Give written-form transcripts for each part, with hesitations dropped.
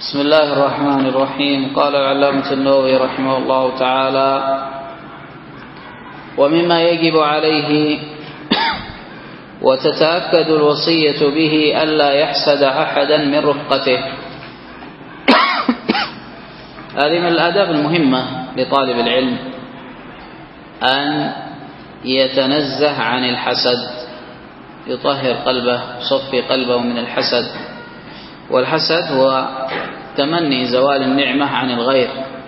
بسم الله الرحمن الرحيم. قال العلامة النووي رحمه الله تعالى: ومما يجب عليه وتتأكد الوصية به ألا يحسد أحدا من رفقته. هذه من الآداب المهمة لطالب العلم، أن يتنزه عن الحسد، يطهر قلبه، يصفي قلبه من الحسد. والحسد هو تمني زوال النعمة عن الغير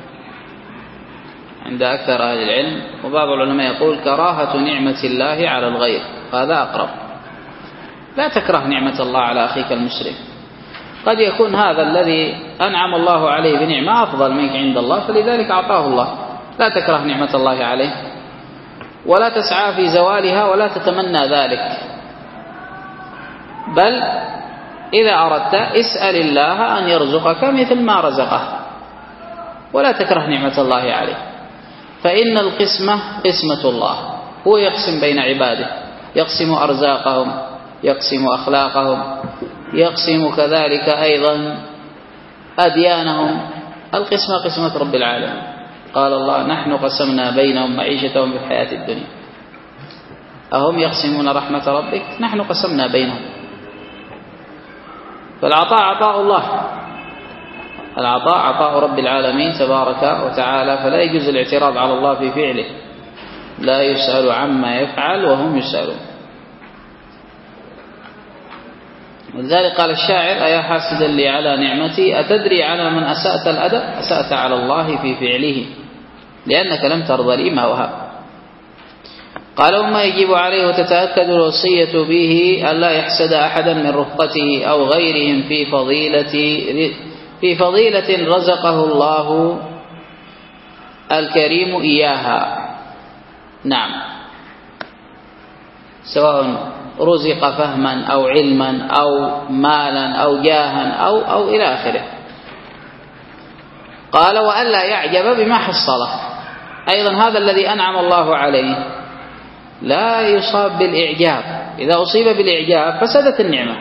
عند أكثر أهل العلم، وبعض العلماء يقول كراهة نعمة الله على الغير، هذا أقرب. لا تكره نعمة الله على أخيك المسلم، قد يكون هذا الذي أنعم الله عليه بنعمة أفضل منك عند الله، فلذلك أعطاه الله. لا تكره نعمة الله عليه ولا تسعى في زوالها ولا تتمنى ذلك، بل إذا أردت اسأل الله أن يرزقك مثل ما رزقه، ولا تكره نعمة الله عليه، فإن القسمة قسمة الله، هو يقسم بين عباده، يقسم أرزاقهم، يقسم أخلاقهم، يقسم كذلك أيضا أديانهم. القسمة قسمة رب العالمين. قال الله: نحن قسمنا بينهم معيشتهم في الحياة الدنيا أهم يقسمون رحمة ربك؟ نحن قسمنا بينهم. فالعطاء عطاء الله، العطاء عطاء رب العالمين تبارك وتعالى، فلا يجوز الاعتراض على الله في فعله، لا يسأل عما يفعل وهم يسألون. ولذلك قال الشاعر: أيا حاسدا لي على نعمتي أتدري على من أسأت الأدب؟ أسأت على الله في فعله لأنك لم ترضى لي ما وهب. قال: وما يجب عليه وتتأكد الوصية به ألا يحسد أحدا من رفقته أو غيرهم في فضيلة رزقه الله الكريم إياها. نعم، سواء رزق فهما أو علما أو مالا أو جاها أو إلى آخره. قال: وألا يعجب بما حصله. أيضا هذا الذي أنعم الله عليه لا يصاب بالإعجاب، إذا أصيب بالإعجاب فسدت النعمة،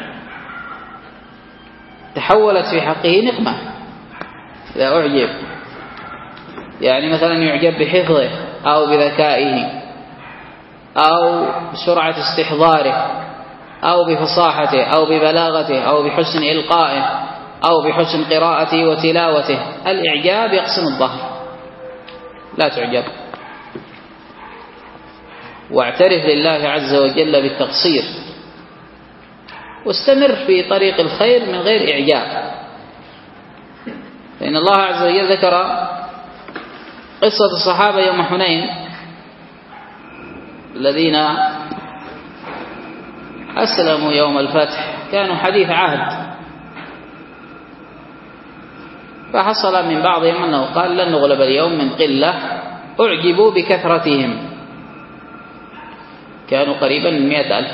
تحولت في حقه نقمة. إذا أعجب، يعني مثلا يعجب بحفظه أو بذكائه أو بسرعة استحضاره أو بفصاحته أو ببلاغته أو بحسن إلقائه أو بحسن قراءته وتلاوته. الإعجاب يقسم الظهر، لا تعجب، واعترف لله عز وجل بالتقصير، واستمر في طريق الخير من غير إعجاب. فإن الله عز وجل ذكر قصة الصحابة يوم حنين الذين أسلموا يوم الفتح، كانوا حديث عهد، فحصل من بعضهم أنه قال: لن نغلب اليوم من قلة. أعجبوا بكثرتهم، كانوا قريبا من 100,000،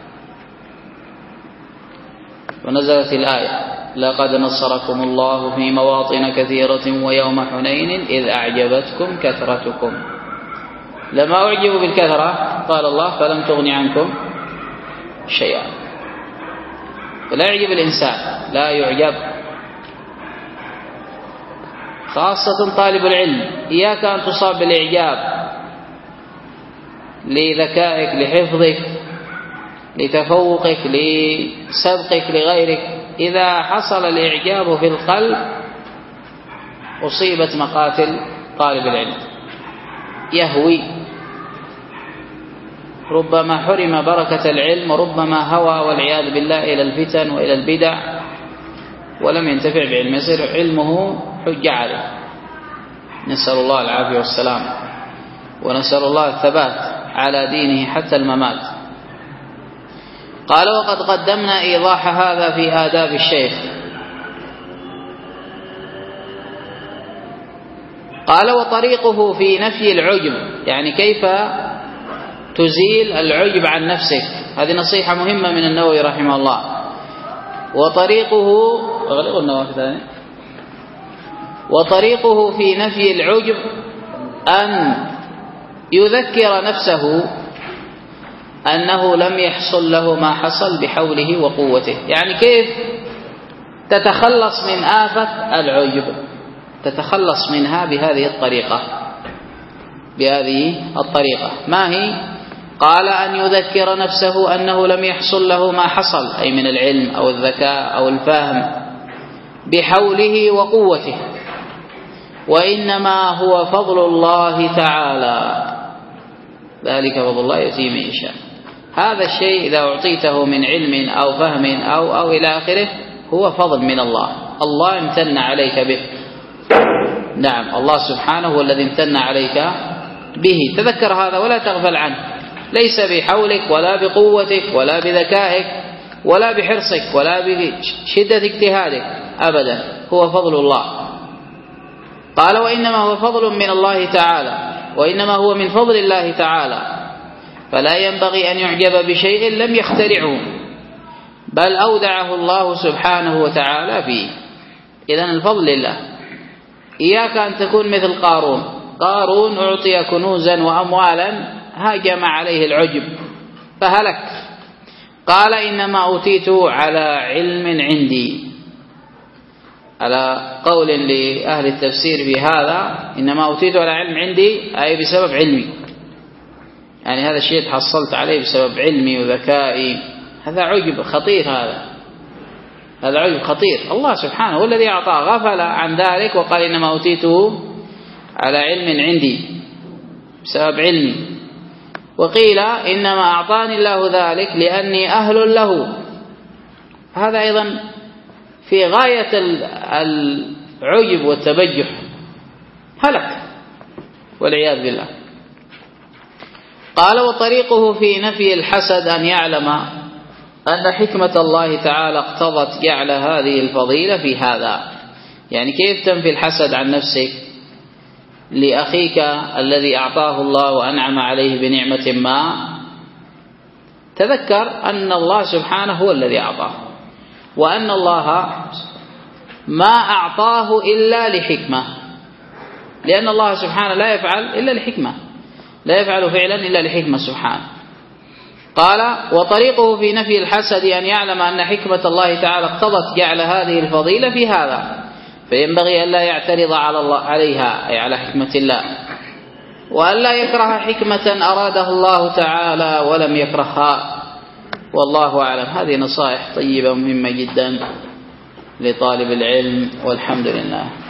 ونزلت الآية: لقد نصركم الله في مواطن كثيرة ويوم حنين إذ أعجبتكم كثرتكم. لما أعجبوا بالكثرة قال الله: فلم تغن عنكم شيئا. فلا يعجب الإنسان، لا يعجب، خاصة طالب العلم. إياك أن تصاب بالإعجاب لذكائك، لحفظك، لتفوقك، لسبقك لغيرك. إذا حصل الإعجاب في القلب أصيبت مقاتل طالب العلم، يهوي، ربما حرم بركة العلم، وربما هوى والعياذ بالله إلى الفتن وإلى البدع ولم ينتفع بعلمه، يصير علمه حجة عليه. نسأل الله العافية والسلام، ونسأل الله الثبات على دينه حتى الممات. قال: وقد قدمنا إيضاح هذا في آداب الشيخ. قال: وطريقه في نفي العجب، يعني كيف تزيل العجب عن نفسك. هذه نصيحة مهمة من النووي رحمه الله. وطريقه في نفي العجب أن يذكر نفسه أنه لم يحصل له ما حصل بحوله وقوته. يعني كيف تتخلص من آفة العجب، تتخلص منها بهذه الطريقة. ما هي؟ قال أن يذكر نفسه أنه لم يحصل له ما حصل، أي من العلم أو الذكاء أو الفهم، بحوله وقوته، وإنما هو فضل الله تعالى، ذلك فضل الله يؤتيه من يشاء. هذا الشيء إذا أعطيته من علم أو فهم أو إلى آخره هو فضل من الله، الله امتن عليك به. نعم، الله سبحانه هو الذي امتن عليك به، تذكر هذا ولا تغفل عنه، ليس بحولك ولا بقوتك ولا بذكائك ولا بحرصك ولا بشدة اجتهادك أبدا، هو فضل الله. قال وإنما هو فضل من الله تعالى، وإنما هو من فضل الله تعالى، فلا ينبغي أن يعجب بشيء لم يخترعه، بل أودعه الله سبحانه وتعالى فيه. إذن الفضل لله. إياك أن تكون مثل قارون أعطي كنوزا وأموالا هاجم عليه العجب فهلك. قال إنما أوتيته على علم عندي، على قول لأهل التفسير في هذا، إنما أوتيته على علم عندي أي بسبب علمي، يعني هذا الشيء تحصلت عليه بسبب علمي وذكائي. هذا عجب خطير، هذا عجب خطير. الله سبحانه هو الذي أعطاه، غفل عن ذلك وقال إنما أوتيته على علم عندي بسبب علمي. وقيل إنما أعطاني الله ذلك لأني أهل له، هذا أيضا في غاية العجب والتبجح، هلك والعياذ بالله. قال وطريقه في نفي الحسد أن يعلم أن حكمة الله تعالى اقتضت جعل هذه الفضيلة في هذا. يعني كيف تنفي الحسد عن نفسك لأخيك الذي أعطاه الله وأنعم عليه بنعمة ما؟ تذكر أن الله سبحانه هو الذي أعطاه، وأن الله ما أعطاه إلا لحكمة، لأن الله سبحانه لا يفعل إلا لحكمة، لا يفعل فعلا إلا لحكمة سبحانه. قال وطريقه في نفي الحسد أن يعلم أن حكمة الله تعالى اقتضت جعل هذه الفضيلة في هذا، فينبغي أن لا يعترض على الله عليها، أي على حكمة الله، وأن لا يكره حكمة أرادها الله تعالى ولم يكرهها، والله أعلم. هذه نصائح طيبة مهمة جدا لطالب العلم، والحمد لله.